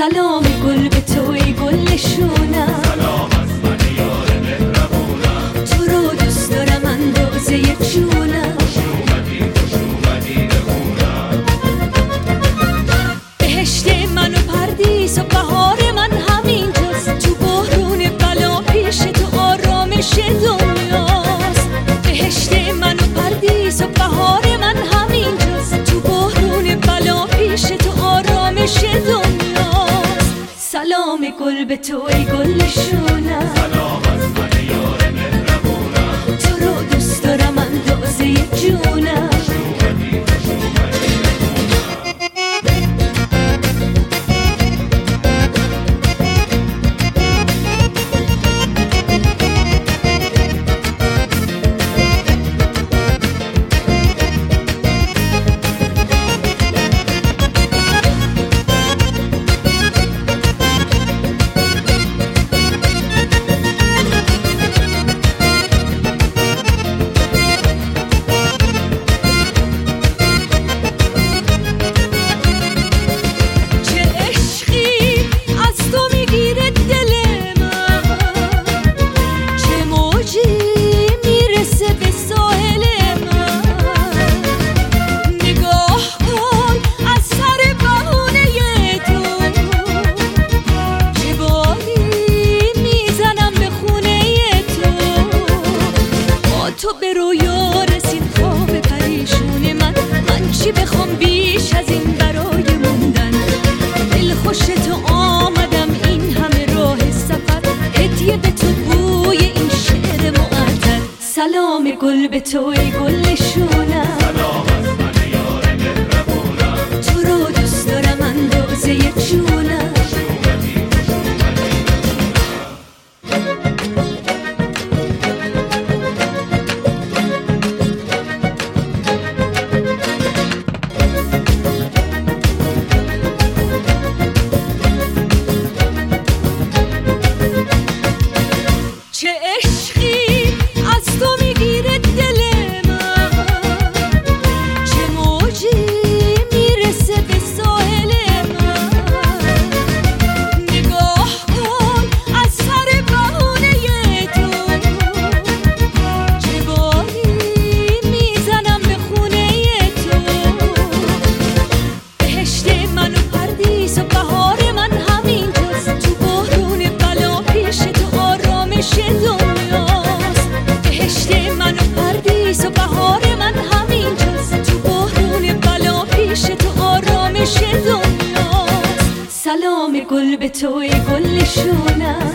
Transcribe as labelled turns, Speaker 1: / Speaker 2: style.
Speaker 1: سلام گل به توی گل نشونم،
Speaker 2: سلام از من یار مهربونم،
Speaker 1: تو رو دوست دارم اندازه جونم.
Speaker 2: خوش اومدی بخونم.
Speaker 1: بهشت من و پردیس و بهار من همینجاست، تو بحرون بلا پیش تو آرامش دنیاست. بهشت من و پردیس و بهار من همینجاست، تو بحرون بلا پیش تو آرامش دنیاست. سلام گل به توی گل نشونم،
Speaker 2: سلام از من یار مهربونم،
Speaker 1: تو رو دوست دارم اندازه جونم.
Speaker 2: خوش اومدی
Speaker 1: تو به رویا رسید خواب پریشون من چی بخوام بیش از این برای موندن. دل خوش تو آمدم این همه راه سفر، هدیه به تو بوی این شعر معطر. سلام گل به توی گل نشونم،
Speaker 2: سلام از من یار مهربونم،
Speaker 1: تو رو دوست دارم اندازه جونم. چه عشقی از تو میگیره دل من، چه موجی میرسه به ساحل من. نگاه کن از سر بهونه تو، چه بادی میزنم به خونه تو. بهشت من و پردیس و بهار من همینجاست، تو بحرون بلا پیش تو آرامش دنیاست. بهشت من و پردیس و بهار من همینجاست، تو بحرون بلا پیش تو آرامش دنیاست. سلام گل به توی گل نشونم،